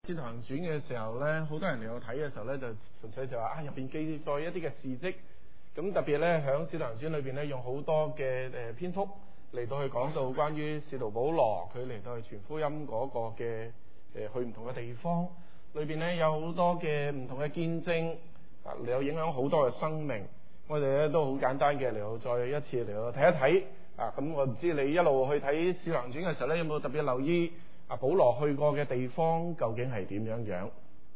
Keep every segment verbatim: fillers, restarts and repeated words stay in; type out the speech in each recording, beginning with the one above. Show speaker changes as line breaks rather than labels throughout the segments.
使徒行傳嘅時候咧，好多人嚟到睇嘅時候咧，就純粹就話啊入邊記載一啲嘅事蹟，咁特別咧響使徒行傳裏邊咧，用好多嘅誒篇幅嚟到去講到關於使徒保羅佢嚟到去傳福音嗰個嘅誒去唔同嘅地方，裏邊咧有好多嘅唔同嘅見證啊，嚟到影響好多嘅生命。我哋咧都好簡單嘅嚟到再一次嚟到睇一睇啊。咁我唔知你一路去睇使徒行傳嘅時候咧，有冇特別留意啊保羅去過嘅地方究竟係點樣樣？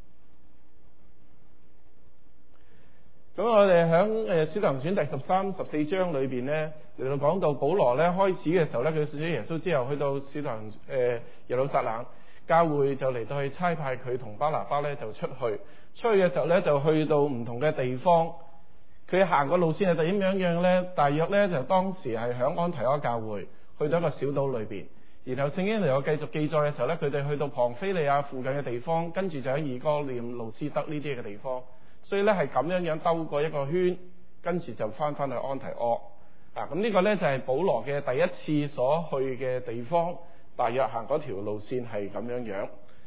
咁我哋喺誒使徒行傳第十三、十四章裏邊咧嚟到講到保羅咧開始嘅時候咧，佢信咗耶穌之後，去到使徒行誒耶路撒冷教會就嚟到去差派佢同巴拿巴咧就出去，出去嘅時候咧就去到唔同嘅地方。佢行個路線係點樣樣咧？大約咧就當時係響安提阿教會去到一個小島裏邊，然後聖經嚟有繼續記載嘅時候咧，佢哋去到龐菲利亞附近嘅地方，跟住就喺以哥念、路斯德呢啲嘅地方，所以咧係咁樣樣兜過一個圈，跟住就翻翻去安提阿啊。咁呢個咧就係保羅嘅第一次所去嘅地方，大約行嗰條路線係咁樣樣。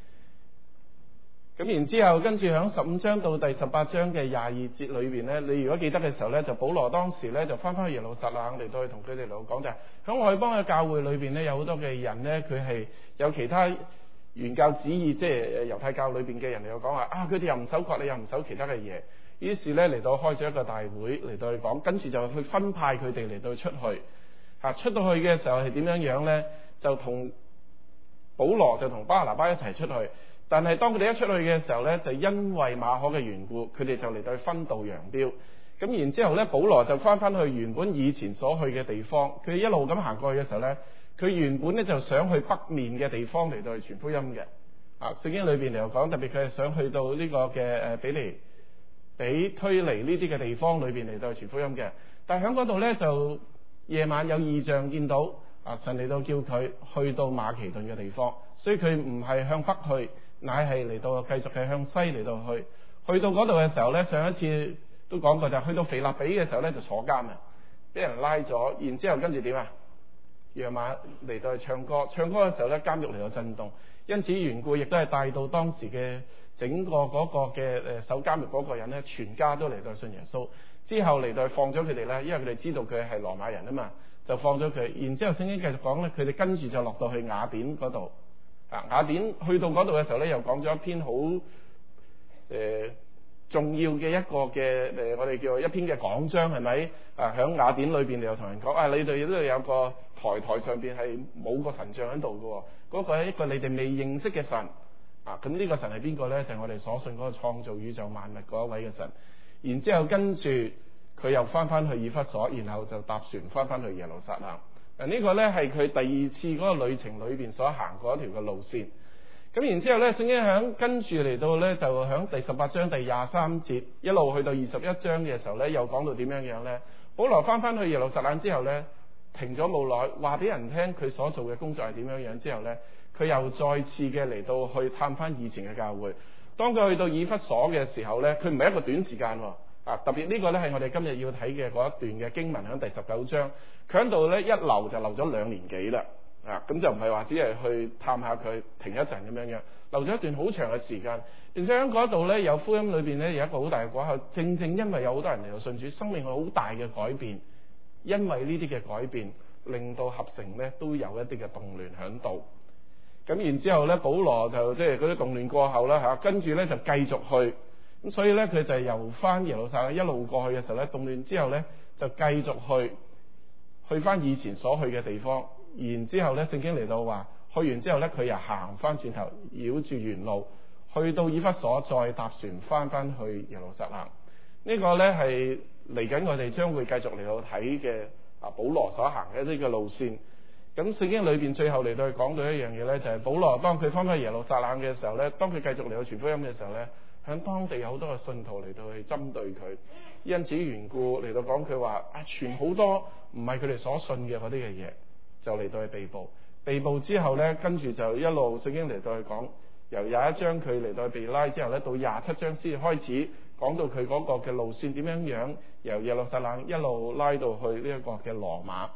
咁然之後，跟住喺十五章到第十八章嘅廿二節裏邊咧，你如果記得嘅時候咧，就保羅當時咧就翻返去耶路撒冷嚟到去同佢哋嚟講，就係喺外邦嘅教會裏邊咧，有好多嘅人咧，佢係有其他原教旨意，即係猶太教裏邊嘅人嚟到講話啊，佢哋又唔守割禮，又唔守其他嘅嘢，於是咧嚟到開咗一個大會嚟到去講，跟住就去分派佢哋嚟到出去嚇、啊，出到去嘅時候係點樣樣咧？就同保羅就同巴拿巴一齊出去。但係當佢哋一出去嘅時候咧，就因為馬可嘅緣故，佢哋就嚟到去分道揚鑣。咁然之後咧，保羅就翻翻去原本以前所去嘅地方。佢一路咁行過去嘅時候咧，佢原本咧就想去北面嘅地方嚟到去傳福音嘅。啊，聖經裏邊嚟講，特別佢係想去到呢個嘅誒比尼比推尼呢啲嘅地方裏邊嚟到去傳福音嘅。但係喺嗰度咧，就夜晚有異象見到啊，神嚟到叫佢去到馬其頓嘅地方，所以佢唔係向北去。乃係嚟到繼續係向西嚟到去，去到嗰度嘅時候咧，上一次都講過就係去到腓立比嘅時候咧就坐監啊，俾人拉咗，然之後跟住點啊？夜晚嚟到去唱歌，唱歌嘅時候咧監獄嚟到震動，因此緣故亦都係帶到當時嘅整個嗰個嘅誒守監獄嗰個人咧，全家都嚟到信耶穌。之後嚟到放咗佢哋咧，因為佢哋知道佢係羅馬人啊嘛，就放咗佢。然之後聖經繼續講咧，佢哋跟住就落到去雅典嗰度。啊，雅典去到嗰度嘅時候咧，又講咗一篇好誒、呃、重要嘅一個嘅誒、呃，我哋叫一篇嘅講章係咪？啊，喺雅典裏邊又同人講啊，你哋都有個台台上邊係冇個神像喺度嘅，嗰、那個係一個你哋未認識嘅神啊。咁呢個神係邊個咧？就係、是、我哋所信嗰個創造宇宙萬物嗰一位嘅神。然之後跟住佢又翻翻去以弗所，然後就搭船翻翻去耶路撒冷。嗱，呢個咧係佢第二次嗰個旅程裏邊所行過一條嘅路線。咁然之後咧，聖經響跟住嚟到咧，就響第十八章第廿三節一路去到二十一章嘅時候咧，又講到點樣樣咧？保羅翻翻去耶路撒冷之後咧，停咗冇耐，話俾人聽佢所做嘅工作係點樣樣之後咧，佢又再次嘅嚟到去探翻以前嘅教會。當佢去到以弗所嘅時候咧，佢唔係一個短時間喎。啊，特別呢個咧係我哋今日要睇嘅嗰一段嘅經文，喺第十九章，佢喺度咧一留就留咗兩年幾啦。啊，咁就唔係話只係去探下佢停一陣咁樣樣，留咗一段好長嘅時間。並且喺嗰度咧有福音裏邊咧有一個好大嘅果效，正正因為有好多人嚟到信主，生命有好大嘅改變。因為呢啲嘅改變，令到合城咧都有一啲嘅動亂喺度。咁然之後咧，保羅就即係嗰啲動亂過後啦嚇，跟住咧就繼續去。咁所以咧，佢就係由翻耶路撒冷一路過去嘅時候咧，動亂之後咧，就繼續去去翻以前所去嘅地方。然之後咧，聖經嚟到話，去完之後咧，佢又行翻轉頭，繞住原路去到以弗所，再搭船翻翻去耶路撒冷。這個、呢個咧係嚟緊，我哋將會繼續嚟到睇嘅啊，保羅所行嘅一啲嘅路線。咁聖經裏邊最後嚟到講到一樣嘢咧，就係、是、保羅當佢翻返耶路撒冷嘅時候咧，當佢繼續嚟到傳福音嘅時候咧。喺當地有好多嘅信徒嚟到去針對佢，因此緣故嚟到講佢話啊，傳好多唔係佢哋所信嘅嗰啲嘅嘢，就嚟到去被捕。被捕之後咧，跟住就一路聖經嚟到去講，由廿一章佢嚟到去被拉之後咧，到廿七章先開始講到佢嗰個嘅路線點樣樣，由耶路撒冷一路拉到去呢一個嘅羅馬。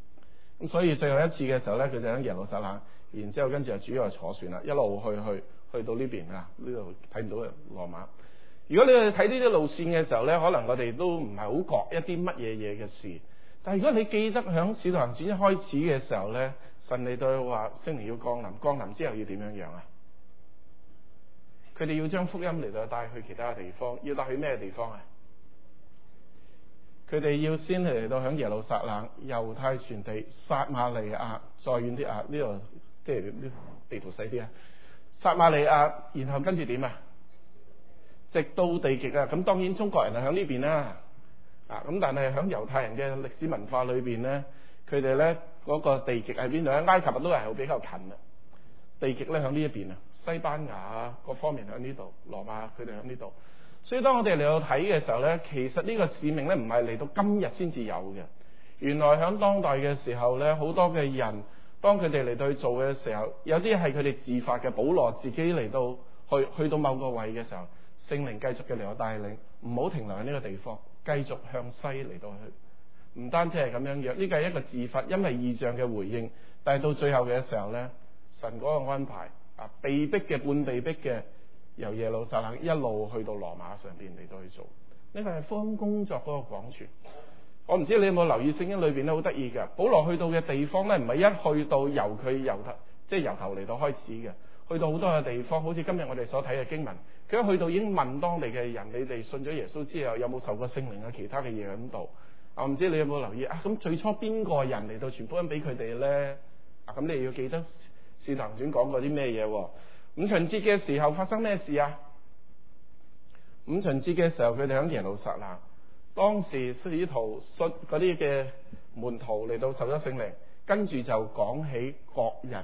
咁所以最後一次嘅時候咧，佢就喺耶路撒冷，然之後跟住就主要係坐船啦，一路去去。 去到呢邊啊，呢度睇唔到嘅羅馬。如果你去睇呢啲路線嘅時候咧，可能我哋都唔係好覺一啲乜嘢嘢嘅事。但係如果你記得響使徒行傳一開始嘅時候咧，神嚟到話聖靈要降臨，降臨之後要點樣樣啊？佢哋要將福音嚟到帶去其他嘅地方，要帶去咩地方啊？佢哋要先嚟到響耶路撒冷、猶太全地、撒瑪利亞，再遠啲啊，呢度即係呢地圖細啲啊。撒瑪利亞，然後跟住點啊？直到地極啊！咁當然中國人係響呢邊啦，啊咁但係響猶太人嘅歷史文化裏邊咧，佢哋咧嗰個地極喺邊度咧？埃及都係比較近啊，地極咧響呢一邊啊，西班牙啊各方面響呢度，羅馬佢哋響呢度。所以當我哋嚟到睇嘅時候咧，其實呢個使命咧唔係嚟到今日先至有嘅。原來響當代嘅時候咧，好多嘅人當佢哋嚟到去做嘅時候，有啲係佢哋自發嘅。保羅自己嚟到去去到某個位嘅時候，聖靈繼續嘅嚟到帶領，唔好停留喺呢個地方，繼續向西嚟到去。唔單止係咁樣樣，呢個係一個自發，因為異象嘅回應。但係到最後嘅時候咧，神嗰個安排啊，被逼嘅、半被逼嘅。由耶路撒冷一路去到羅馬上邊嚟到去做，呢個係福音工作嗰個廣傳。我唔知你有冇留意聖經裏邊咧，好得意嘅。保羅去到嘅地方咧，唔係一去到由佢由頭，即係由頭嚟到開始嘅。去到好多嘅地方，好似今日我哋所睇嘅經文，佢一去到已經問當地嘅人：你哋信咗耶穌之後有冇受過聖靈啊？其他嘅嘢喺度。我唔知你有冇留意啊？咁最初邊個人嚟到傳福音俾佢哋咧？啊，咁你要記得使徒行傳講過啲咩嘢？五旬節嘅時候發生咩事啊？五旬節嘅時候，佢哋喺耶路撒冷，當時使徒信嗰啲嘅門徒嚟到受咗聖靈，跟住就講起各人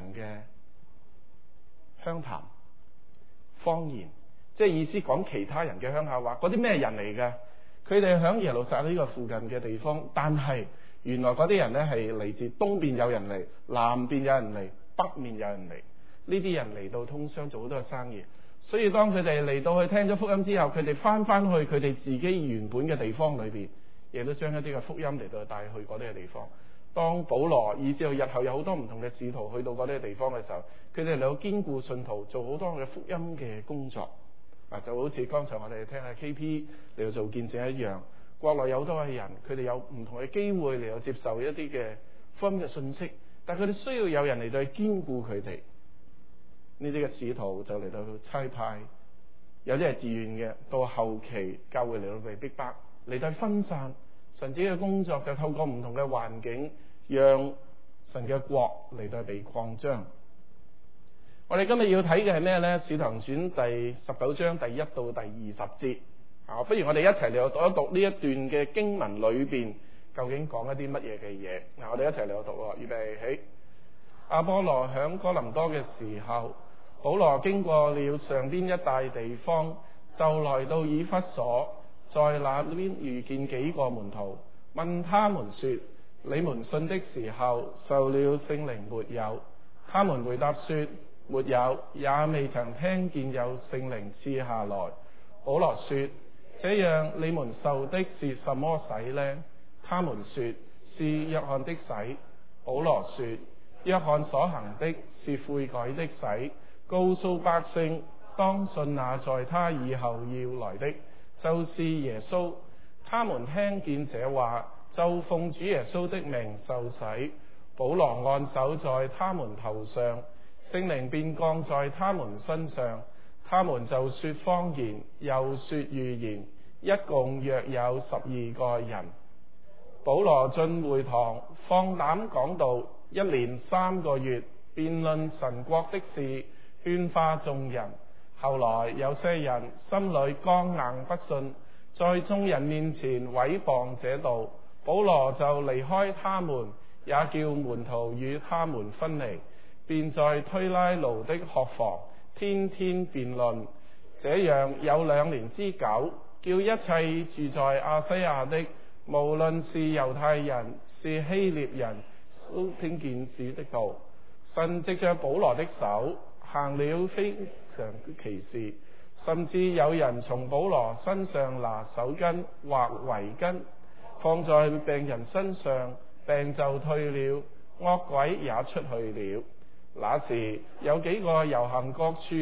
嘅鄉談方言，即係意思講其他人嘅鄉下話。嗰啲咩人嚟嘅？佢哋喺耶路撒冷呢個附近嘅地方，但係原來嗰啲人咧係嚟自東邊有人嚟，南邊有人嚟，北面有人嚟。呢啲人嚟到通商做好多嘅生意，所以當佢哋嚟到去聽咗福音之後，佢哋翻翻去佢哋自己原本嘅地方裏邊，亦都將一啲嘅福音嚟到帶去嗰啲嘅地方。當保羅以至到日後有好多唔同嘅使徒去到嗰啲嘅地方嘅時候，佢哋嚟到堅固信徒，做好多嘅福音嘅工作。啊，就好似剛才我哋聽下 K P 嚟到做見證一樣，國內有好多嘅人，佢哋有唔同嘅機會嚟到接受一啲嘅福音嘅信息，但係佢哋需要有人嚟到去堅固佢哋。呢啲嘅使徒就嚟到差派，有啲係自願嘅，到後期教會嚟到被逼迫，嚟到分散，神自己嘅工作就透過唔同嘅環境，讓神嘅國嚟到被擴張。我哋今日要睇嘅係咩呢？使徒行傳第十九章第一到第二十節啊，不如我哋一齊嚟到讀一讀呢一段嘅經文裏邊究竟講一啲乜嘢嘅嘢。嗱，我哋一齊嚟到讀喎，預備起。阿波羅響哥林多嘅時候，保羅經過了上邊一帶地方，就來到以弗所，在那邊遇見幾個門徒，問他們說：你們信的時候受了聖靈沒有？他們回答說：沒有，也未曾聽見有聖靈賜下來。保羅說：這樣你們受的是什麼洗呢？他們說：是約翰的洗。保羅說：約翰所行的是悔改的洗，告訴百姓當信那在他以後要來的，就是耶穌。他們聽見這話，就奉主耶穌的名受洗。保羅按手在他們頭上，聖靈便降在他們身上，他們就說方言，又說預言，一共約有十二個人。保羅進會堂，放膽講道，一連三個月，辯論神國的事，勸化眾人。後來有些人心裏剛硬不信，在眾人面前毀謗這道，保羅就離開他們，也叫門徒與他們分離，便在推拉奴的學房天天辯論。這樣有兩年之久，叫一切住在亞西亞的，無論是猶太人是希臘人，都聽見主的道。神藉着保羅的手行了非常奇事，甚至有人從保羅身上拿手巾或圍巾放在病人身上，病就退了，惡鬼也出去了。那時有幾個遊行各處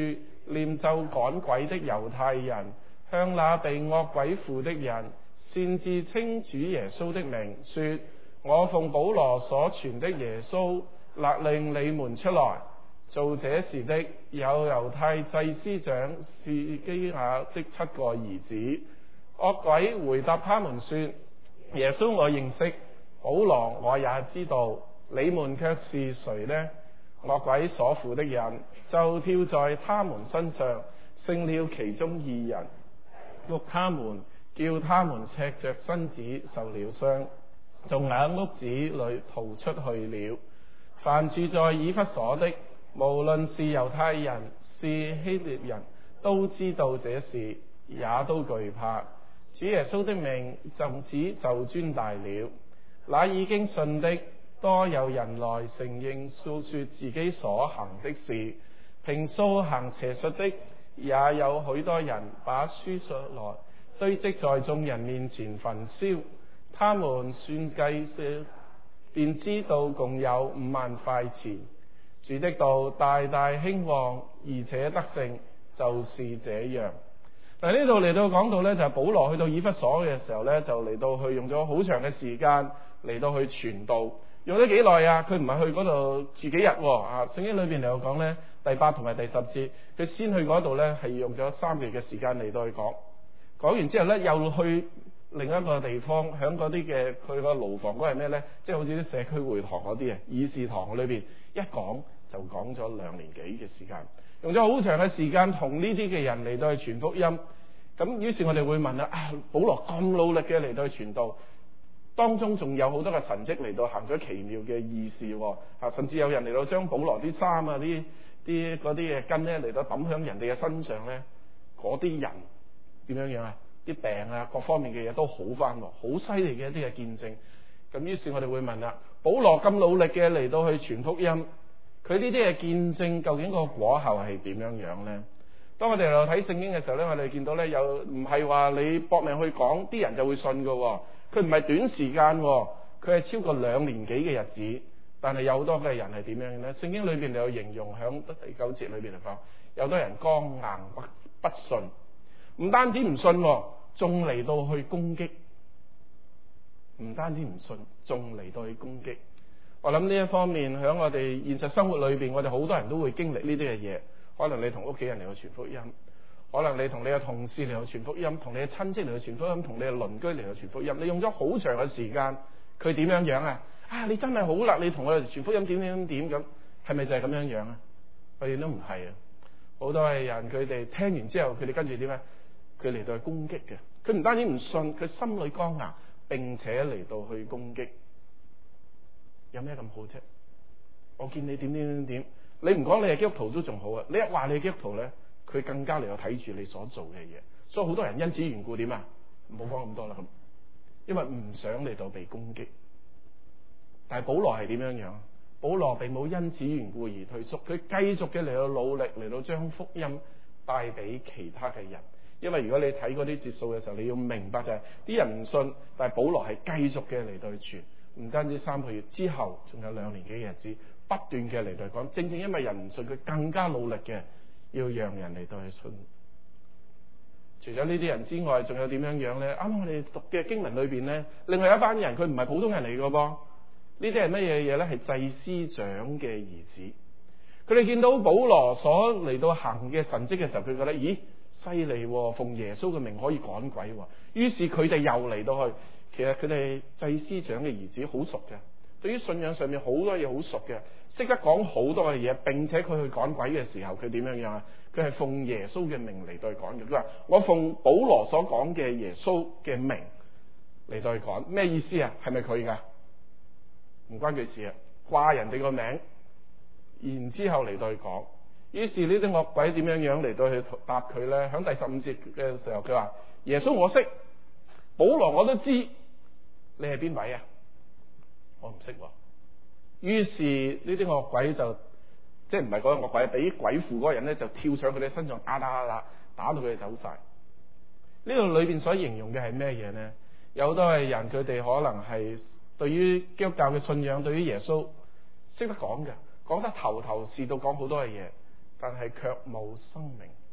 念咒趕鬼的猶太人，向那被惡鬼附的人，擅自稱主耶穌的名，說：我奉保羅所傳的耶穌，勒令你們出來。做這事的有猶太祭司長士基亞的七個兒子。惡鬼回答他們說：耶穌我認識，保羅我也知道，你們卻是誰呢？惡鬼所附的人就跳在他們身上，勝了其中二人，辱他們，叫他們赤着身子受了傷，從那屋子裏逃出去了。凡住在以弗所的，無論是猶太人是希臘人，都知道這事，也都懼怕。主耶穌的名從此就尊大了。那已經信的，多有人來承認訴說自己所行的事，平素行邪術的，也有許多人把書信來堆積在眾人面前焚燒。他們算計算，便知道共有五萬塊錢。主的道大大興旺，而且得勝，就是這樣。嗱，呢度嚟到講到呢，就係保羅去到以弗所嘅時候呢，就嚟到去用咗好長嘅時間嚟到去傳道。用咗幾耐啊？佢唔係去嗰度住幾日喎？啊，聖經裏邊嚟到講呢，第八同埋第十節，佢先去嗰度呢，係用咗三個月嘅時間嚟到去講。講完之後呢，又去另一個地方，響嗰啲嘅佢個牢房嗰係咩呢？即係好似啲社區會堂嗰啲啊，議事堂裏邊一講就講咗兩年幾嘅時間，用咗好長嘅時間同呢啲嘅人嚟到去傳福音。咁於是我哋會問啦：啊，保羅咁努力嘅嚟到去傳道，當中仲有好多嘅神蹟嚟到行咗奇妙嘅異事，啊，甚至有人嚟到將保羅啲衫啊、啲啲嗰啲嘅巾咧嚟到抌響人哋嘅身上咧，嗰啲人點樣樣啊？啲病啊，各方面嘅嘢都好翻，好犀利嘅一啲嘅見證。咁於是我哋會問啦：保羅咁努力嘅嚟到去傳福音，佢呢啲嘅見證究竟個果效係點樣樣咧？當我哋嚟睇聖經嘅時候咧，我哋見到咧，有唔係話你搏命去講，啲人就會信噶。佢唔係短時間，佢係超過兩年幾嘅日子。但係有好多嘅人係點樣咧？聖經裏邊有形容，響第九節裏邊嚟講，有多人剛硬不不信，唔單止唔信，仲嚟到去攻擊。唔單止唔信，仲嚟到去攻擊。我諗呢一方面響我哋現實生活裏邊，我哋好多人都會經歷呢啲嘅嘢。可能你同屋企人嚟去傳福音，可能你同你嘅同事嚟去傳福音，同你嘅親戚嚟去傳福音，同你嘅鄰居嚟去傳福音。你用咗好長嘅時間，佢點樣樣啊？啊，你真係好啦！你同我哋傳福音點點點咁，係咪就係咁樣樣啊？我哋都唔係啊！好多嘅人佢哋聽完之後，佢哋跟住點啊？佢嚟到去攻擊嘅。佢唔單止唔信，佢心裏剛硬，並且嚟到去攻擊。有咩咁好啫？我見你點點點點。你唔講你係基督徒都仲好啊！你一話你係基督徒咧，佢更加嚟到睇住你所做嘅嘢，所以好多人因此緣故點啊？唔好講咁多啦咁，因為唔想嚟到被攻擊。但係保羅係點樣樣？保羅並冇因此緣故而退縮，佢繼續嘅嚟到努力嚟到將福音帶俾其他嘅人。因為如果你睇嗰啲節數嘅時候，你要明白就係、是、啲人唔信，但係保羅係繼續嘅嚟到去傳，唔單止三個月之後，仲有兩年幾嘅日子。不斷嘅嚟到講，正正因為人唔信，佢更加努力嘅要讓人嚟到去信。除咗呢啲人之外，仲有點樣樣咧？啱啱我哋讀嘅經文裏邊咧，另外一班人佢唔係普通人嚟嘅噃。呢啲係乜嘢嘢咧？係祭司長嘅兒子。佢哋見到保羅所嚟到行嘅神蹟嘅時候，佢覺得咦，犀利喎！奉耶穌嘅名可以趕鬼喎。於是佢哋又嚟到去。其實佢哋祭司長嘅兒子好熟嘅，對於信仰上面好多嘢好熟嘅。識得講好多嘅嘢，並且佢去趕鬼嘅時候，佢點樣樣啊？佢係奉耶穌嘅名嚟到去趕嘅。佢話我奉保羅所講嘅耶穌嘅名嚟到去趕，咩意思啊？係咪佢噶？唔關佢事啊！掛人哋個名，然之後嚟到去講。於是呢啲惡鬼點樣樣嚟到去答佢咧？響第十五節嘅時候，佢話耶穌我識，保羅我都知，你係邊位啊？我唔識喎。於是呢啲惡鬼就即係唔係嗰個惡鬼，俾鬼附嗰個人咧就跳上佢哋身上打打打打，打到佢哋走晒。呢度裏邊所形容嘅係咩嘢呢？有好多嘅人佢哋可能係對於基督教嘅信仰，對於耶穌識得講嘅，講得頭頭是道，講好多嘅嘢，但係卻冇生命。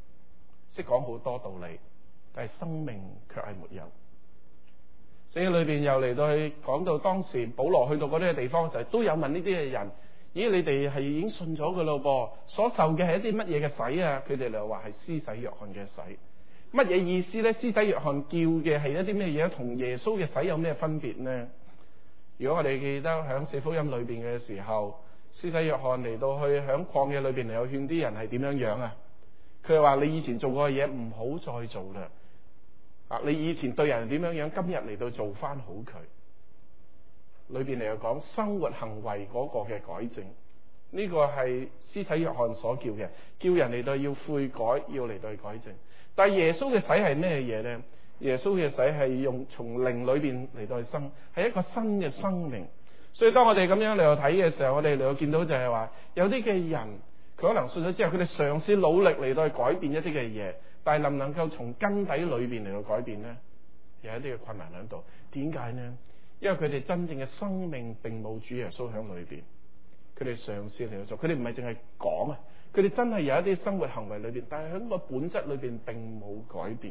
識講好多道理，但係生命卻係沒有。聖經裏邊又嚟到去講到當時保羅去到嗰啲嘅地方嘅時候，都有問呢啲嘅人：咦，你哋係已經信咗㗎咯噃？所受嘅係一啲乜嘢嘅洗啊？佢哋就話係施洗約翰嘅洗。乜嘢意思咧？施洗約翰叫嘅係一啲咩嘢？同耶穌嘅洗有咩分別呢？如果我哋記得喺四福音裏邊嘅時候，施洗約翰嚟到去喺曠野裏邊嚟到勸啲人係點樣樣啊？佢話你以前做過嘅嘢唔好再做啦。啊，你以前對人點樣樣，今日嚟到做翻好佢。裏邊嚟講生活行為嗰個嘅改正，呢個係施洗約翰所叫嘅，叫人嚟到要悔改，要嚟到去改正。但係耶穌嘅洗係咩嘢呢？耶穌嘅洗係用從靈裏邊嚟到去生，係一個新嘅生命。所以當我哋咁樣嚟到睇嘅時候，我哋嚟到見到就係話，有啲嘅人佢可能信咗之後，佢哋嘗試努力嚟到去改變一啲嘅嘢，但係能唔能夠從根底裏邊嚟到改變呢？有一啲嘅困難喺度。點解呢？因為佢哋真正嘅生命並冇主耶穌喺裏邊，佢哋嘗試嚟到做，佢哋唔係淨係講啊，佢哋真係有一啲生活行為裏邊，但係喺個本質裏邊並冇改變，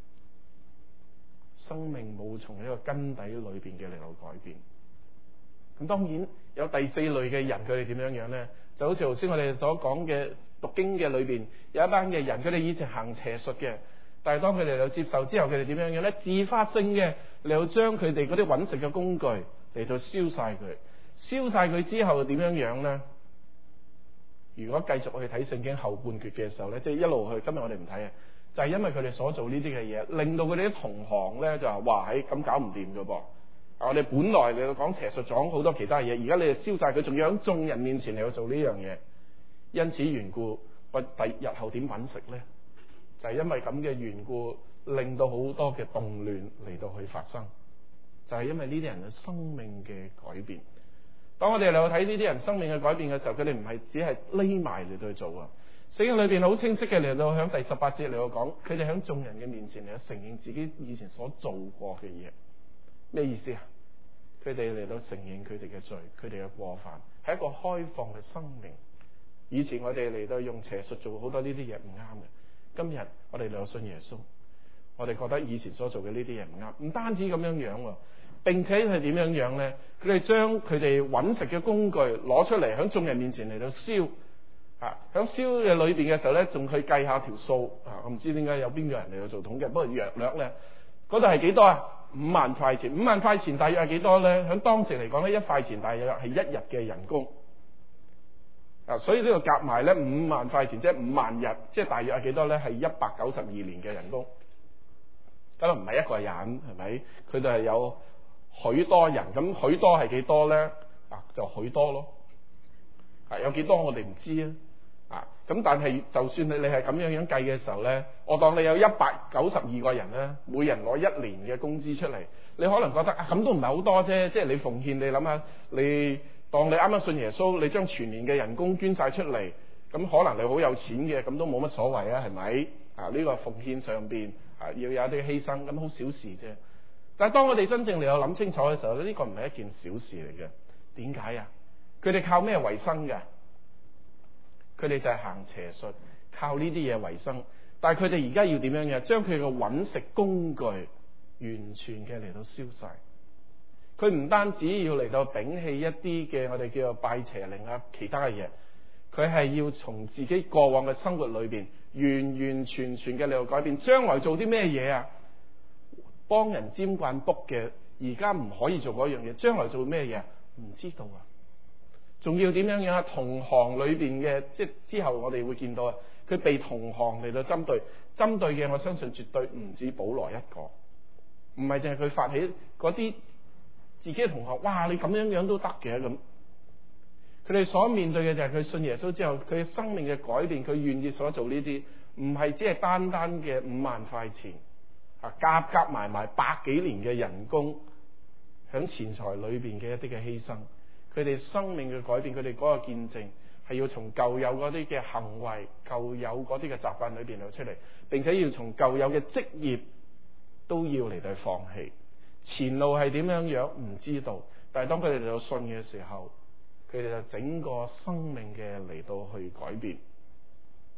生命冇從呢個根底裏邊嘅嚟到改變。咁當然有第四類嘅人，佢哋點樣樣呢？就好似頭先我哋所講嘅讀經嘅裏邊有一班嘅人，佢哋以前行邪術嘅，但係當佢哋嚟接受之後，佢哋點樣樣呢？自發性嘅嚟到將佢哋嗰啲揾食嘅工具嚟到燒晒佢，燒晒佢之後點樣樣呢？如果繼續去睇聖經後半段嘅時候呢，即係一路去，今日我哋唔睇啊，就係因為佢哋所做呢啲嘅嘢，令到佢哋啲同行呢就話：哇，喺咁搞唔掂噶噃！我哋本來嚟到講邪術，講好多其他嘢，而家你哋燒晒佢，仲要喺眾人面前嚟到做呢樣嘢。因此緣故，我第日後點揾食呢？就係因為咁嘅緣故，令到好多嘅動亂嚟到去發生。就係因為呢啲人嘅生命嘅改變。當我哋嚟到睇呢啲人生命嘅改變嘅時候，佢哋唔係只係匿埋嚟到去做啊。聖經裏邊好清晰嘅嚟到響第十八節嚟到講，佢哋響眾人嘅面前嚟到承認自己以前所做過嘅嘢。咩意思啊？佢哋嚟到承認佢哋嘅罪，佢哋嘅過犯，係一個開放嘅生命。以前我哋嚟到用邪術做好多呢啲嘢唔啱嘅，今日我哋嚟到信耶穌，我哋覺得以前所做嘅呢啲嘢唔啱。唔單止咁樣樣，並且係點樣樣咧？佢哋將佢哋揾食嘅工具攞出嚟，喺眾人面前嚟到燒。啊，喺燒嘅裏邊嘅時候咧，仲去計下條數。啊，我唔知點解有邊個人嚟到做統計，不過約略咧，嗰度係幾多啊？五萬塊錢，五萬塊錢大約係幾多咧？喺當時嚟講咧，一塊錢大約係一日嘅人工。啊，所以呢個夾埋咧，五萬塊錢即係五萬日，即係大約係幾多咧？係一百九十二年嘅人工。咁啊，唔係一個人，係咪？佢哋係有許多人，咁許多係幾多咧？啊，就許多咯。啊，有幾多我哋唔知啊。啊，咁但係就算你你係咁樣樣計嘅時候咧，我當你有一百九十二個人咧，每人攞一年嘅工資出嚟，你可能覺得啊，咁都唔係好多啫。即係你奉獻，你諗下，你當你啱啱信耶穌，你將全年嘅人工捐晒出嚟，咁可能你好有錢嘅，咁都冇乜所謂啊，係咪？啊，呢個奉獻上邊啊要有一啲犧牲，咁好小事啫。但係當我哋真正嚟到諗清楚嘅時候咧，呢個唔係一件小事嚟嘅。點解啊？佢哋靠咩為生嘅？佢哋就係行邪術，靠呢啲嘢為生。但係佢哋而家要點樣嘅？將佢嘅揾食工具完全嘅嚟到燒晒。佢唔單止要嚟到摒棄一啲嘅我哋叫做拜邪靈啊，其他嘅嘢，佢係要從自己過往嘅生活裏邊完完全全嘅嚟到改變。將來做啲咩嘢啊？幫人沾慣卜嘅，而家唔可以做嗰樣嘢。將來做咩嘢？唔知道啊！仲要點樣樣啊？同行裏邊嘅，即係之後我哋會見到啊，佢被同行嚟到針對，針對嘅我相信絕對唔止保羅一個，唔係淨係佢發起嗰啲自己嘅同學，哇！你咁樣樣都得嘅咁。佢哋所面對嘅就係佢信耶穌之後，佢嘅生命嘅改變，佢願意所做呢啲，唔係只係單單嘅五萬塊錢啊，夾夾埋埋百幾年嘅人工，響錢財裏邊嘅一啲嘅犧牲。佢哋生命嘅改變，佢哋嗰個見證係要從舊有嗰啲嘅行為、舊有嗰啲嘅習慣裏邊流出嚟，並且要從舊有嘅職業都要嚟到放棄。前路係點樣樣唔知道，但係當佢哋嚟到信嘅時候，佢哋就整個生命嘅嚟到去改變。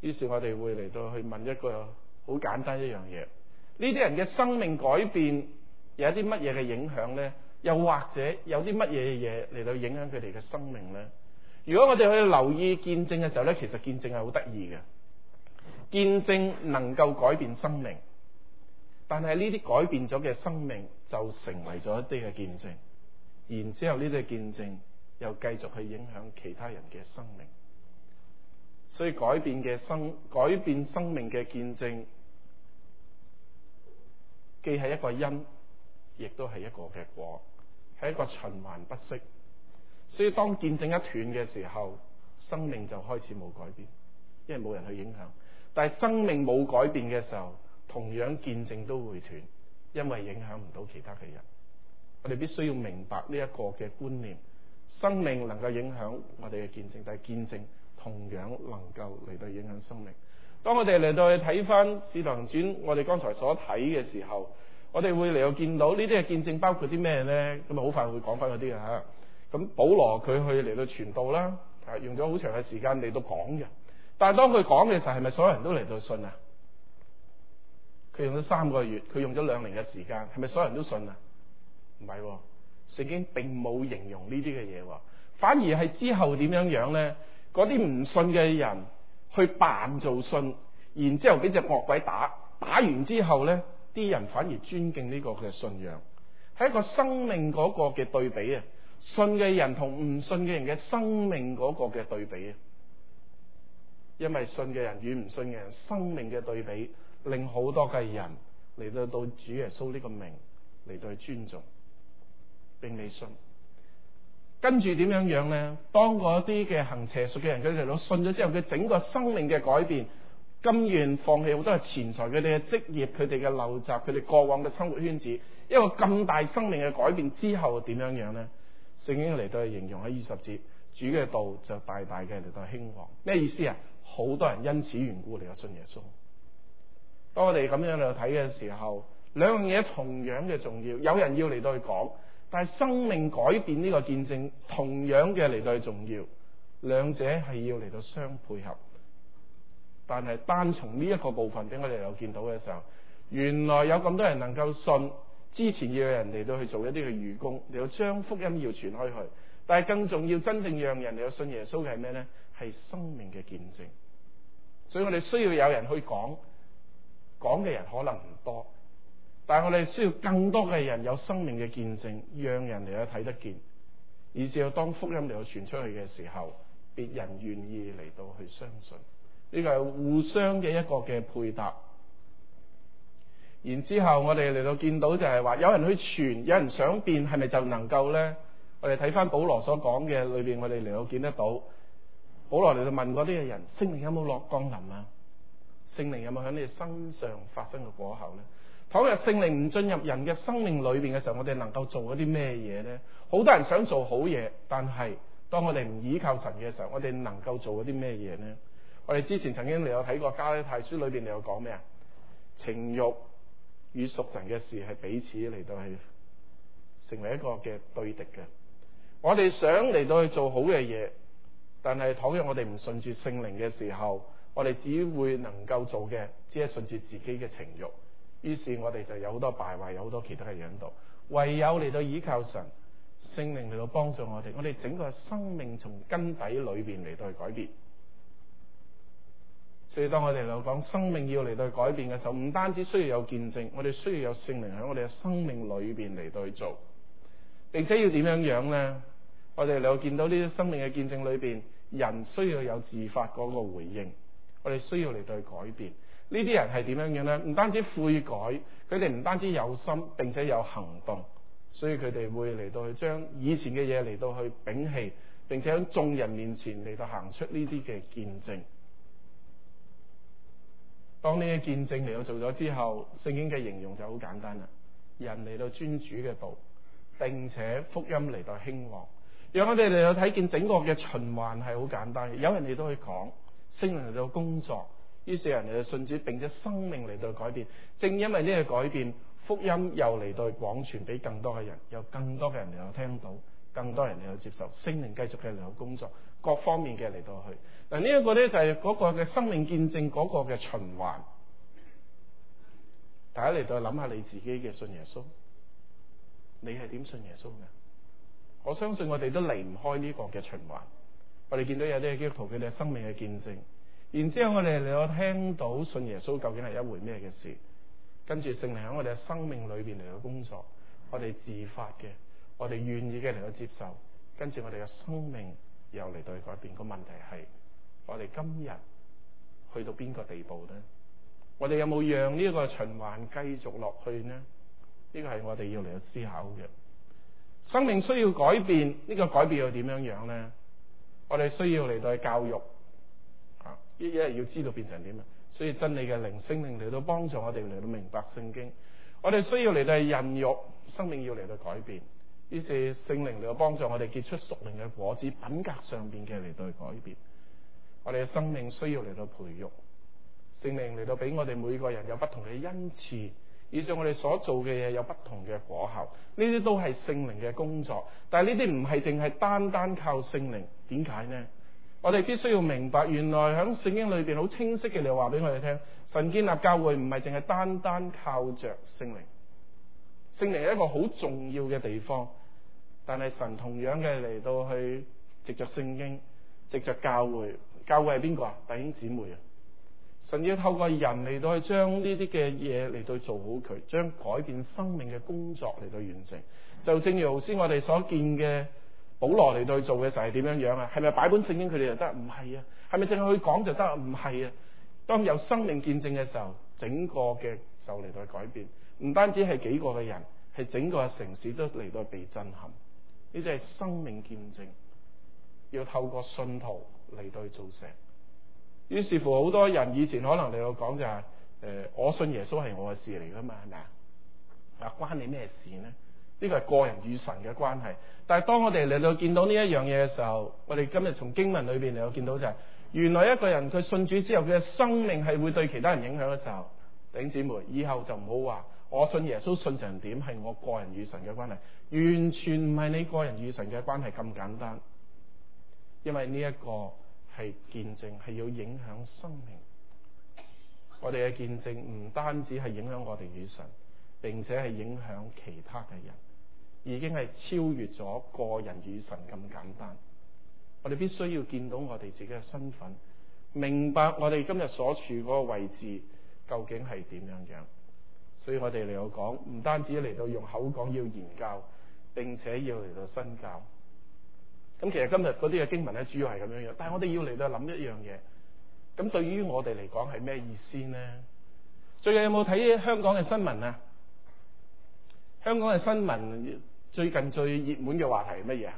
於是我哋會嚟到去問一個好簡單一樣嘢：呢啲人嘅生命改變有一啲乜嘢嘅影響呢？又或者有啲乜嘢嘢嚟到影響佢哋嘅生命呢？如果我哋去留意見證嘅時候呢，其實見證係好得意嘅。見證能夠改變生命，但係呢啲改變咗嘅生命就成為咗一啲嘅見證，然之後呢啲見證又繼續去影響其他人嘅生命。所以改變嘅生改變生命嘅見證，既係一個因，亦都係一個嘅果，係一個循環不息。所以當見證一斷嘅時候，生命就開始冇改變，因為冇人去影響。但係生命冇改變嘅時候，同樣見證都會斷，因為影響唔到其他嘅人。我哋必須要明白呢一個嘅觀念：生命能夠影響我哋嘅見證，但係見證同樣能夠嚟到影響生命。當我哋嚟到去睇翻《使徒行傳》，我哋剛才所睇嘅時候，我哋會嚟到見到呢啲嘅見證包括啲咩呢？咁啊，好快會講翻嗰啲啊嚇。咁保羅佢去嚟到傳道啦，啊用咗好長嘅時間嚟到講嘅。但係當佢講嘅時候，係咪所有人都嚟到信啊？佢用咗三個月，佢用咗兩年嘅時間，係咪所有人都信啊？唔係，聖經並冇形容呢啲嘅嘢，反而係之後點樣樣咧？嗰啲唔信嘅人去扮做信，然之後俾隻惡鬼打，打完之後咧，啲人反而尊敬呢個嘅信仰，係一個生命嗰個嘅對比啊！信嘅人同唔信嘅人嘅生命嗰個嘅對比啊！因為信嘅人與唔信嘅人生命嘅對比，令好多嘅人嚟到到主耶穌呢個名嚟到去尊重，並未信。跟住點樣樣呢？當嗰啲嘅行邪術嘅人，佢哋到信咗之後，佢整個生命嘅改變，甘願放棄好多嘅錢財，佢哋嘅職業，佢哋嘅陋習，佢哋過往嘅生活圈子，一個咁大生命嘅改變之後點樣樣呢？聖經嚟到去形容喺二十節，主嘅道就大大嘅嚟到興旺。咩意思啊？好多人因此緣故嚟到信耶穌。當我哋咁樣嚟睇嘅時候，兩樣嘢同樣嘅重要。有人要嚟到去講，但係生命改變呢個見證同樣嘅嚟到去重要。兩者係要嚟到相配合。但係單從呢一個部分俾我哋有見到嘅時候，原來有咁多人能夠信，之前要有人嚟到去做一啲嘅愚工，嚟到將福音要傳開去。但係更重要，真正讓人嚟到信耶穌嘅係咩呢？係生命嘅見證。所以我哋需要有人去講，講嘅人可能唔多，但係我哋需要更多嘅人有生命嘅見證，讓人嚟到睇得見，以至到當福音嚟到傳出去嘅時候，別人願意嚟到去相信。呢個係互相嘅一個嘅配搭。然之後我哋嚟到見到就係話，有人去傳，有人想變，係咪就能夠呢？我哋睇翻保羅所講嘅裏邊，我哋嚟到見得到。保羅嚟到問嗰啲嘅人，聖靈有冇落降臨啊？聖靈有冇喺你哋身上發生嘅果效呢？倘若聖靈唔進入人嘅生命裏邊嘅時候，我哋能夠做嗰啲咩嘢呢？好多人想做好嘢，但係當我哋唔依靠神嘅時候，我哋能夠做嗰啲咩嘢呢？我哋之前曾經嚟有睇過加拉太書裏邊，你有講咩啊？情慾與屬神嘅事係彼此嚟到係成為一個嘅對敵嘅。我哋想嚟到去做好嘅嘢，但係倘若我哋唔順住聖靈嘅時候，我哋只會能夠做嘅只係順住自己嘅情慾，於是我哋就有好多敗壞，有好多其他嘅引導。唯有嚟到依靠神，聖靈嚟到幫助我哋，我哋整個生命從根底裏邊嚟到去改變。所以當我哋嚟到講生命要嚟到去改變嘅時候，唔單止需要有見證，我哋需要有聖靈喺我哋嘅生命裏邊嚟到去做，並且要點樣樣呢？我哋嚟到見到呢啲生命嘅見證裏邊，人需要有自發嗰個回應，我哋需要嚟到去改變。呢啲人係點樣樣呢？唔單止悔改，佢哋唔單止有心，並且有行動，所以佢哋會嚟到去將以前嘅嘢嚟到去摒棄，並且喺眾人面前嚟到行出呢啲嘅見證。當呢啲見證嚟到做咗之後，聖經嘅形容就好簡單啦。人嚟到尊主嘅道，並且福音嚟到興旺，讓我哋嚟到睇見整個嘅循環係好簡單嘅。有人嚟到去講，聖靈嚟到工作，於是人嚟到信主，並且生命嚟到改變。正因為呢個改變，福音又嚟到廣傳俾更多嘅人，有更多嘅人嚟到聽到，更多人嚟到接受，聖靈繼續嘅嚟到工作，各方面嘅嚟到去。 嗱，呢一個咧就係嗰個嘅生命見證嗰個嘅循環。大家嚟到諗下你自己嘅信耶穌，你係點信耶穌嘅？我相信我哋都離唔開呢個嘅循環。我哋見到有啲基督徒佢哋生命嘅見證，然之後我哋嚟到聽到信耶穌究竟係一回咩嘅事，跟住聖靈喺我哋嘅生命裏邊嚟到工作，我哋自發嘅，我哋願意嘅嚟到接受，跟住我哋嘅生命又嚟到去改變。個問題係我哋今日去到邊個地步呢？我哋有冇讓呢一個循環繼續落去呢？呢個係我哋要嚟到思考嘅。生命需要改變，呢個改變又點樣樣呢？我哋需要嚟到去教育啊，一一係要知道變成點啊。所以真理嘅靈聖靈嚟到幫助我哋嚟到明白聖經。我哋需要嚟到去孕育，生命要嚟到改變。於是聖靈嚟到幫助我哋結出屬靈嘅果子，品格上邊嘅嚟到去改變。我哋嘅生命需要嚟到培育，聖靈嚟到俾我哋每個人有不同嘅恩賜，以致我哋所做嘅嘢有不同嘅果效。呢啲都係聖靈嘅工作，但係呢啲唔係淨係單單靠聖靈。點解呢？我哋必須要明白，原來喺聖經裏邊好清晰嘅嚟話俾我哋聽，神建立教會唔係淨係單單靠着聖靈。聖靈係一個好重要嘅地方，但係神同樣嘅嚟到去藉着聖經，藉着教會。教會係邊個啊？弟兄姊妹啊！神要透過人嚟到去將呢啲嘅嘢嚟到做好佢，將改變生命嘅工作嚟到完成。就正如頭先我哋所見嘅保羅嚟到去做嘅時候係點樣樣啊？係咪擺本聖經佢哋就得？唔係啊！係咪淨係去講就得？唔係啊！當有生命見證嘅時候，整個嘅就嚟到去改變。唔單止係幾個嘅人，係整個嘅城市都嚟到被震撼。呢啲係生命見證，要透過信徒嚟到去做成。於是乎好多人以前可能嚟到講就係、是、誒、呃，我信耶穌係我嘅事嚟噶嘛，係咪啊？啊，關你咩事呢？呢個係個人與神嘅關係。但係當我哋嚟到見到呢一樣嘢嘅時候，我哋今日從經文裏邊嚟到見到就係、是，原來一個人佢信主之後，佢嘅生命係會對其他人影響嘅時候，弟兄姊妹，以後就唔好話我信耶穌信成點係我個人與神嘅關係，完全唔係你個人與神嘅關係咁簡單。因為呢一個係見證，係要影響生命。我哋嘅見證唔單止係影響我哋與神，並且係影響其他嘅人，已經係超越咗個人與神咁簡單。我哋必須要見到我哋自己嘅身份，明白我哋今日所處嗰個位置究竟係點樣樣。所以我哋嚟到講，唔單止嚟到用口講要言教，並且要嚟到身教。咁其實今日嗰啲嘅經文咧，主要係咁樣樣，但係我哋要嚟到諗一樣嘢。咁對於我哋嚟講係咩意思呢？最近有冇睇香港嘅新聞啊？香港嘅新聞最近最熱門嘅話題係乜嘢啊？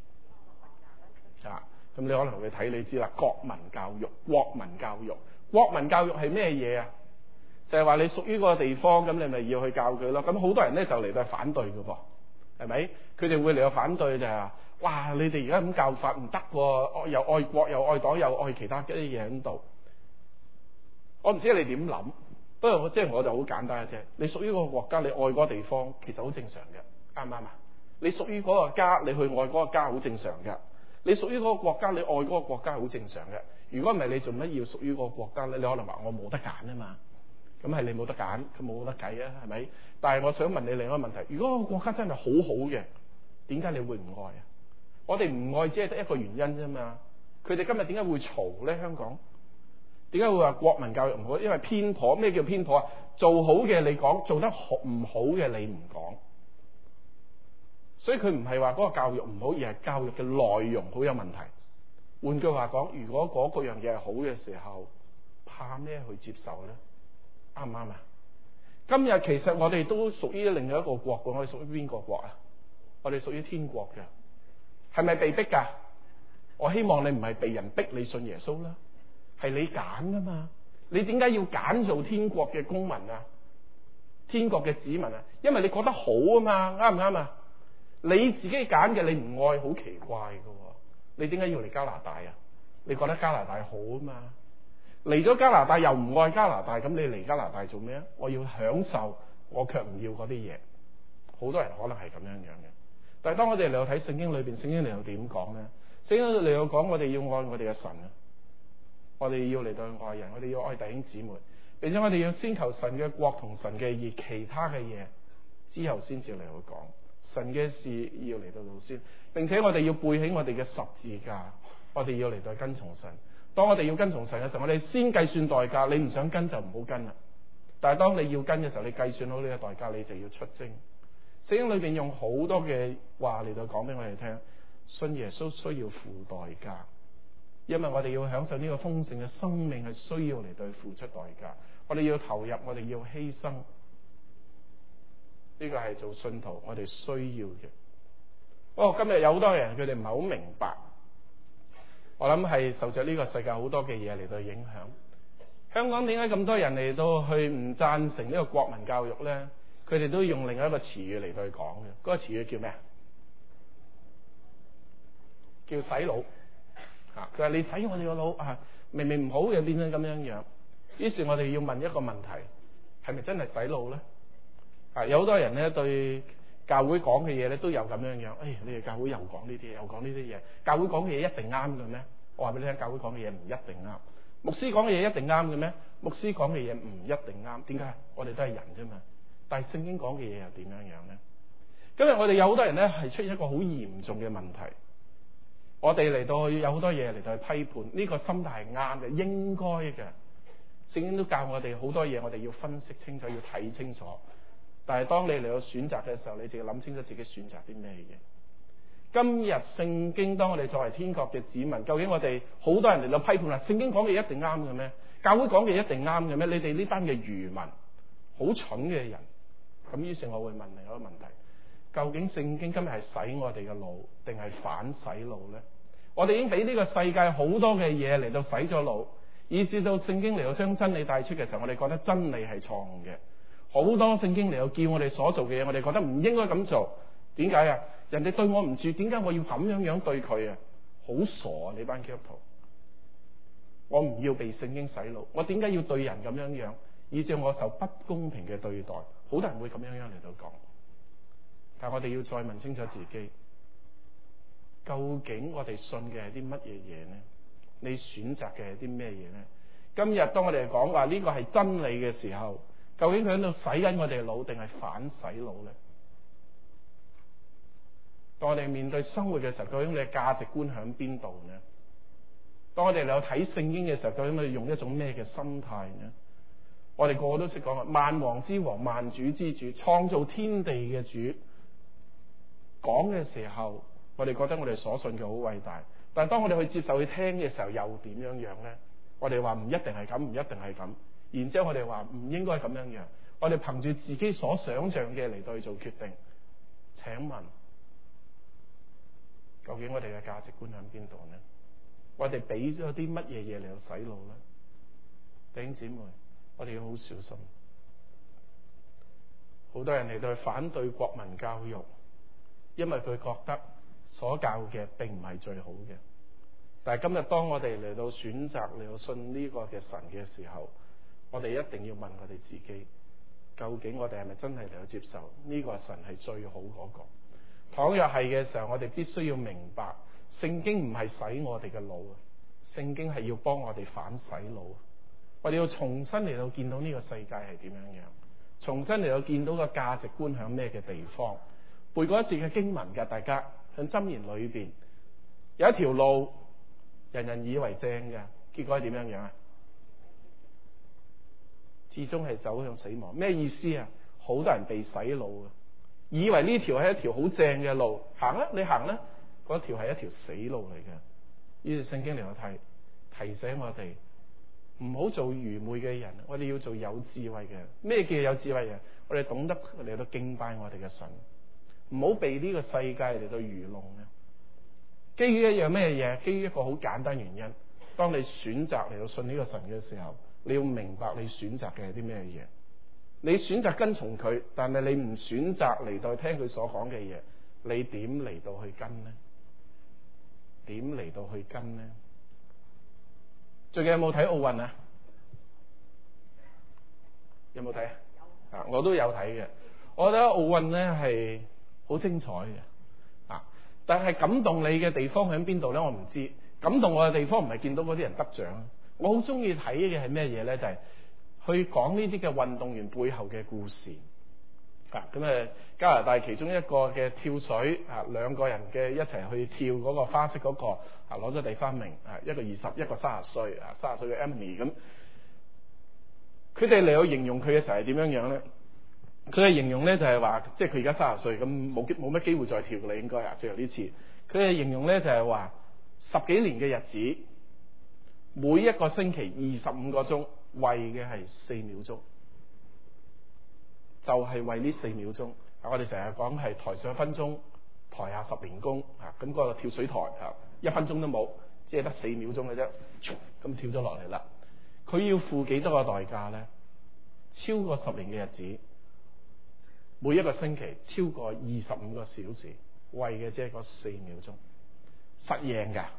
啊，咁你可能會睇，你知啦，國民教育、國民教育、國民教育係咩嘢啊？就係話你屬於嗰個地方，咁你咪要去教佢咯。咁好多人咧就嚟到反對㗎噃，係咪？佢哋會嚟到反對就係話，哇！你哋而家咁教法唔得喎，又愛國又愛黨又愛其他嘅啲嘢喺度。我唔知你點諗，不過我即係我就好簡單嘅啫。你屬於嗰個國家，你愛嗰個地方，其實好正常嘅，啱唔啱啊？你屬於嗰個家，你去愛嗰個家，好正常嘅。你屬於嗰個國家，你愛嗰個國家，好正常嘅。如果唔係，你做乜要屬於嗰個國家咧？你可能話我冇得揀啊嘛。咁係你冇得揀，佢冇得計啊，係咪？但係我想問你另一個問題：如果個國家真係好好嘅，點解你會唔愛啊？我哋唔愛只係得一個原因啫嘛。佢哋今日點解會嘈咧？香港點解會話國民教育唔好？因為偏頗。咩叫偏頗啊？做好嘅你講，做得好唔好嘅你唔講。所以佢唔係話嗰個教育唔好，而係教育嘅內容好有問題。換句話講，如果嗰個樣嘢係好嘅時候，怕咩去接受咧？啱唔啱啊？今日其實我哋都屬於另一個國嘅，我哋屬於邊個國啊？我哋屬於天國嘅。係咪被逼噶？我希望你唔係被人逼你信耶穌啦，係你揀噶嘛？你點解要揀做天國嘅公民啊？天國嘅子民啊？因為你覺得好啊嘛，啱唔啱啊？你自己揀嘅，你唔愛，好奇怪噶。你點解要嚟加拿大啊？你覺得加拿大好啊嘛？嚟咗加拿大又唔愛加拿大，咁你嚟加拿大做咩啊？我要享受，我卻唔要嗰啲嘢。好多人可能係咁樣樣嘅。但係當我哋嚟到睇聖經裏邊，聖經嚟到點講咧？聖經嚟到講我哋要愛我哋嘅神啊！ 我哋要嚟到愛人，我哋要愛弟兄姊妹，並且我哋要先求神嘅國同神嘅義，其他嘅嘢之後先至嚟到講。神嘅事要嚟到做先，並且我哋要背起我哋嘅十字架，我哋要嚟到跟從神。當我哋要跟從神嘅時候，我哋先計算代價，你唔想跟就唔好跟啦。但係當你要跟嘅時候，你計算好呢個代價，你就要出征。聖經裏邊用好多嘅話嚟到講俾我哋聽，信耶穌需要付代價，因為我哋要享受呢個豐盛嘅生命，係需要嚟到付出代價。我哋要投入，我哋要犧牲，呢個係做信徒我哋需要嘅。不過今日有好多人佢哋唔係好明白，我諗係受着呢個世界好多嘅嘢嚟到影響。香港點解咁多人嚟到去唔贊成呢個國民教育咧？佢哋都用另一個詞語嚟到去講嘅，嗰個詞語叫咩啊？叫洗腦。啊，佢話你洗我哋個腦啊，明明唔好又變咗咁樣樣。於是我哋要問一個問題，係咪真係洗腦咧？啊，有好多人咧對教會講嘅嘢咧都有咁樣樣。誒、哎，你哋教會又講呢啲，又講呢啲嘢。教會講嘅嘢一定啱嘅咩？我話俾你聽，教會講嘅嘢唔一定啱。牧師講嘅嘢一定啱嘅咩？牧師講嘅嘢唔一定啱。點解？我哋都係人啫嘛。但係聖經講嘅嘢又點樣樣咧？今日我哋有好多人咧係出現一個好嚴重嘅問題。我哋嚟到有好多嘢嚟到去批判，呢個心態係啱嘅，應該嘅。聖經都教我哋好多嘢，我哋要分析清楚，要睇清楚。但係當你嚟到選擇嘅時候，你就要諗清楚自己選擇啲咩嘢。今日聖經當我哋作為天國嘅子民，究竟我哋好多人嚟到批判啦，聖經講嘅一定啱嘅咩？教會講嘅一定啱嘅咩？你哋呢班嘅愚民，好蠢嘅人。咁於是，我會問另一個問題：究竟聖經今日係洗我哋嘅腦，定係反洗腦咧？我哋已經俾呢個世界好多嘅嘢嚟到洗咗腦，以至到聖經嚟到將真理帶出嘅時候，我哋覺得真理係錯誤嘅。好多聖經嚟到叫我哋所做嘅嘢，我哋覺得唔應該咁做。點解啊？人哋對我唔住，點解我要咁樣樣對佢啊？好傻啊！你班基督徒，我唔要被聖經洗腦，我點解要對人咁樣樣，以致我受不公平嘅對待？好多人會咁樣樣嚟到講，但係我哋要再問清楚自己，究竟我哋信嘅係啲乜嘢嘢呢？你選擇嘅係啲咩嘢呢？今日當我哋講話呢個係真理嘅時候，究竟佢喺度洗緊我哋嘅腦，定係反洗腦呢？當我哋面對生活嘅時候，究竟你嘅價值觀喺邊度呢？當我哋嚟到睇聖經嘅時候，究竟我哋用一種咩嘅心態呢？我哋個個都識講啊，萬王之王、萬主之主、創造天地嘅主，講嘅時候，我哋覺得我哋所信嘅好偉大。但係當我哋去接受去聽嘅時候，又點樣樣呢？我哋話唔一定係咁，唔一定係咁。然之後我哋話唔應該咁樣樣。我哋憑住自己所想象嘅嚟到去做決定。請問，究竟我哋嘅價值觀喺邊度呢？我哋俾咗啲乜嘢嘢嚟到洗腦呢？弟兄姊妹，我哋要好小心。好多人嚟到去反對國民教育，因為佢覺得所教嘅並唔係最好嘅。但係今日當我哋嚟到選擇嚟到信呢個嘅神嘅時候，我哋一定要問我哋自己，究竟我哋係咪真係嚟到接受呢個神係最好嗰個？倘若係嘅時候，我哋必須要明白，聖經唔係洗我哋嘅腦啊，聖經係要幫我哋反洗腦。我哋要重新嚟到見到呢個世界係點樣樣，重新嚟到見到個價值觀喺咩嘅地方。背過一節嘅經文㗎，大家喺箴言裏邊有一條路，人人以為正嘅，結果係點樣樣啊？至終係走向死亡。咩意思啊？好多人被洗腦啊，以為呢條係一條好正嘅路，行啦，你行啦，嗰條係一條死路嚟嘅。於是聖經嚟到提提醒我哋，唔好做愚昧嘅人，我哋要做有智慧嘅人。咩叫有智慧嘅人？我哋懂得嚟到敬拜我哋嘅神，唔好被呢個世界嚟到愚弄嘅。基於一樣咩嘢？基於一個好簡單原因，當你選擇嚟到信呢個神嘅時候，你要明白你選擇嘅係啲咩嘢。你選擇跟從佢，但係你唔選擇嚟到聽佢所講嘅嘢，你點嚟到去跟呢？點嚟到去跟呢？最近有冇睇奧運啊？有冇睇啊？啊，我都有睇嘅。我覺得奧運咧係好精彩嘅啊！但係感動你嘅地方喺邊度咧？我唔知。感動我嘅地方唔係見到嗰啲人得獎， 我好中意睇嘅係咩嘢咧？就係、是、去講呢啲嘅運動員背後嘅故事。啊，咁誒加拿大其中一個嘅跳水啊，兩個人嘅一齊去跳嗰個花式嗰、那個啊，攞咗第三名啊，一個二十，一個三十歲啊，三十歲嘅 Emily 咁。佢哋嚟去形容佢嘅時候係點樣樣咧？佢嘅形容咧就係話，即係佢而家三十歲，咁冇冇乜機會再跳嘅啦，應該啊，最後呢次。佢嘅形容咧就係話，十幾年嘅日子，每一個星期二十五個鐘，為嘅係四秒鐘，就係、是、為呢四秒鐘。我哋成日講係台上一分鐘，台下十年功啊！咁、那個跳水台啊，一分鐘都冇，只係得四秒鐘嘅啫，咁跳咗落嚟啦。佢要付幾多個代價咧？超過十年嘅日子，每一個星期超過二十五個小時，為嘅只係嗰四秒鐘，實贏㗎。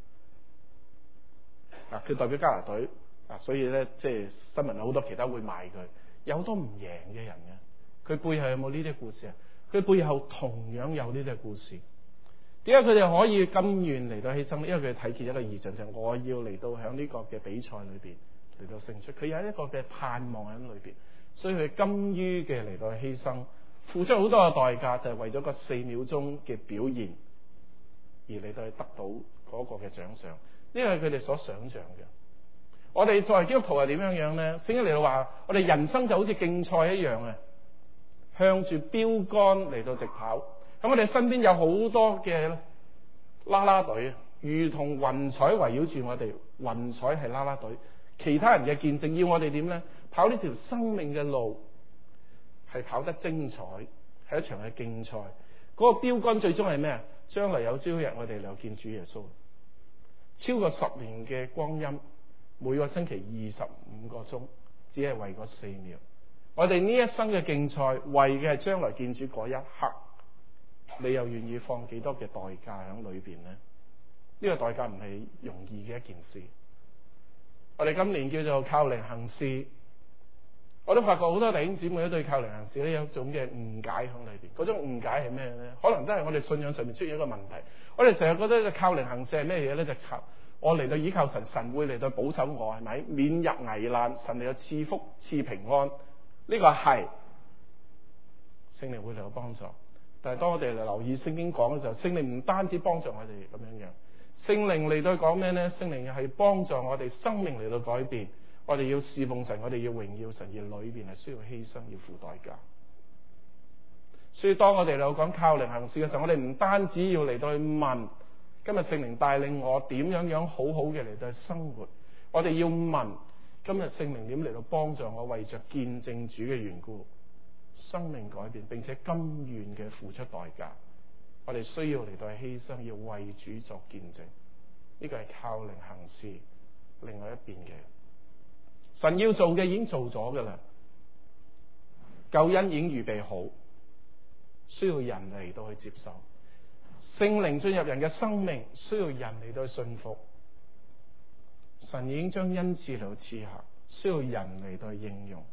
啊，佢代表加拿大隊啊，所以咧即係新聞好多其他會賣佢，有好多唔贏嘅人嘅，佢背後有冇呢啲故事啊？佢背後同樣有呢啲故事。點解佢哋可以甘願嚟到犧牲？因為佢睇見一個異象，就係、是、我要嚟到響呢個嘅比賽裏邊嚟到勝出。佢有一個嘅盼望喺裏邊，所以佢甘於嘅嚟到犧牲，付出好多嘅代價，就係、是、為咗個四秒鐘嘅表現而嚟到去得到嗰個嘅獎賞。呢個係佢哋所想象嘅。我哋作為基督徒係點樣樣咧？聖經嚟到話，我哋人生就好似競賽一樣啊，向住標杆嚟到直跑。咁我哋身邊有好多嘅啦啦隊，如同雲彩圍繞住我哋。雲彩係啦啦隊，其他人嘅見證要我哋點咧？跑呢條生命嘅路係跑得精彩，係一場嘅競賽。嗰個標杆最終係咩啊？將來有朝日我哋嚟見主耶穌。超過十年嘅光陰，每個星期二十五個鐘，只係為嗰四秒。我哋呢一生嘅競賽，為嘅係將來見主嗰一刻。你又願意放幾多嘅代價喺裏邊呢？呢、呢個代價唔係容易嘅一件事。我哋今年叫做靠靈行事，我都發覺好多弟兄姊妹都對靠靈行事咧有一種嘅誤解喺裏邊。嗰種誤解係咩咧？可能都係我哋信仰上面出現一個問題。我哋成日覺得靠靈行事係咩嘢咧？就靠我嚟到依靠神，神會嚟到保守我，係咪？免入危難，神嚟到賜福賜平安。呢、呢個係聖靈會嚟到幫助。但係當我哋嚟留意聖經講嘅時候，聖靈唔單止幫助我哋咁樣樣，聖靈嚟到講咩咧？聖靈係幫助我哋生命嚟到改變。我哋要侍奉神，我哋要榮耀神，而裏邊係需要犧牲，要付代價。所以當我哋嚟講靠靈行事嘅時候，我哋唔單止要嚟到去問，今日聖靈帶領我點樣樣好好嘅嚟到去生活。我哋要問，今日聖靈點嚟到幫助我，為着見證主嘅緣故，生命改變，並且甘願嘅付出代價。我哋需要嚟到犧牲，要為主作見證。呢個係靠靈行事另外一邊嘅。神要做嘅已經做咗噶啦，救恩已經預備好，需要人嚟到去接受。聖靈進入人嘅生命，需要人嚟到去信服。神已經將恩賜嚟到賜下，需要人嚟到去應用。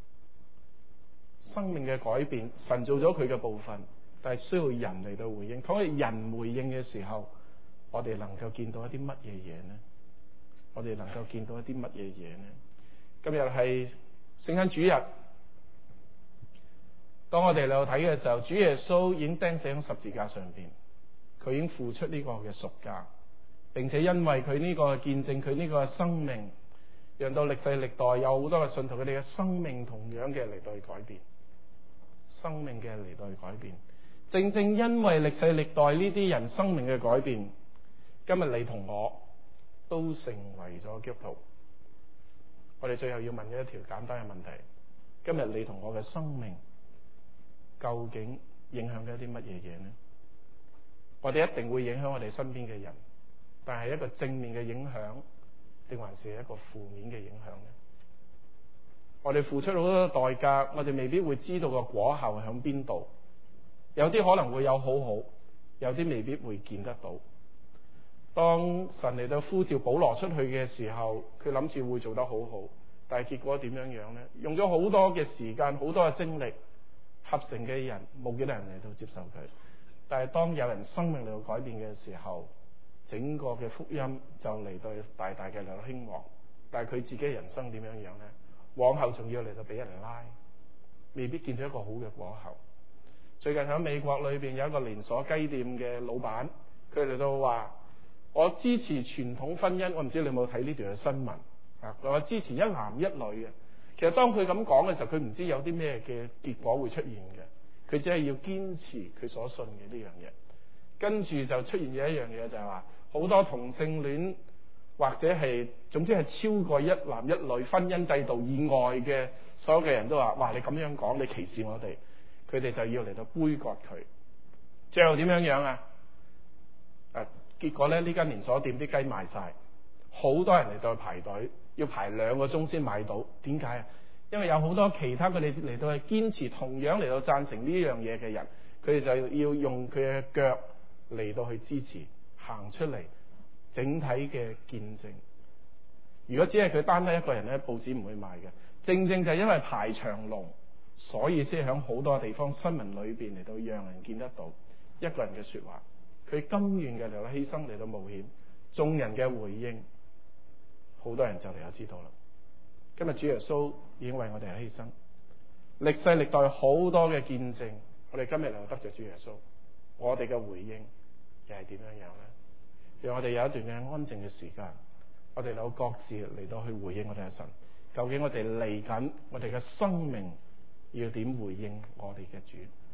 生命嘅改變，神做咗佢嘅部分，但係需要人嚟到回應。當人回應嘅時候，我哋能夠見到一啲乜嘢嘢呢？我哋能夠見到一啲乜嘢嘢呢？今日係聖餐主日，當我哋嚟到睇嘅時候，主耶穌已經釘死喺十字架上邊，佢已經付出呢個嘅贖價，並且因為佢呢個嘅見證，佢呢個嘅生命，讓到歷世歷代有好多嘅信徒，佢哋嘅生命同樣嘅嚟到去改變，生命嘅嚟到去改變。正正因為歷世歷代呢啲人生命嘅改變，今日你同我都成為咗基督徒。我哋最後要問嘅一條簡單嘅問題：今日你同我嘅生命究竟影響緊一啲乜嘢嘢呢？我哋一定會影響我哋身邊嘅人，但係一個正面嘅影響，定還是一個負面嘅影響呢？我哋付出好多代價，我哋未必會知道個果效響邊度。有啲可能會有好好，有啲未必會見得到。當神嚟到呼召保羅出去嘅時候，佢諗住會做得好好，但係結果點樣樣呢？用咗好多嘅時間，好多嘅精力，合成嘅人冇幾多人嚟到接受佢。但係當有人生命嚟到改變嘅時候，整個嘅福音就嚟到大大嘅嚟到興旺。 但係佢自己嘅人生點樣樣咧？往後仲要嚟到俾人拉，未必見到一個好嘅果效。最近喺美國裏邊有一個連鎖雞店嘅老闆，佢嚟到話：我支持傳統婚姻。我唔知你有冇睇呢段嘅新聞啊？我支持一男一女嘅。其實當佢咁講嘅時候，佢唔知有啲咩嘅結果會出現嘅。佢只係要堅持佢所信嘅呢樣嘢。跟住就出現咗一樣嘢，就係話好多同性戀或者係總之係超過一男一女婚姻制度以外嘅所有嘅人都話：哇！你咁樣講，你歧視我哋。佢哋就要嚟到杯葛佢。最後點樣樣啊？誒，結果咧，呢間連鎖店啲雞賣晒，好多人嚟到去排隊，要排兩個鐘先買到。點解啊？因為有好多其他佢哋嚟到去堅持同樣嚟到贊成呢樣嘢嘅人，佢哋就要用佢嘅腳嚟到去支持，行出嚟整體嘅見證。如果只係佢單單一個人咧，報紙唔會賣嘅。正正就係因為排長龍，所以先喺好多地方新聞裏邊嚟到讓人見得到一個人嘅說話，佢甘願嘅嚟到犧牲嚟到冒險，眾人嘅回應，好多人就嚟有知道啦。今日主耶穌已經為我哋犧牲，歷世歷代好多嘅見證，我哋今日嚟到得着主耶穌，我哋嘅回應又係點樣樣咧？讓我哋有一段嘅安靜嘅時間，我哋有各自嚟到去回應我哋嘅神。究竟我哋嚟緊，我哋嘅生命要點回應我哋嘅主？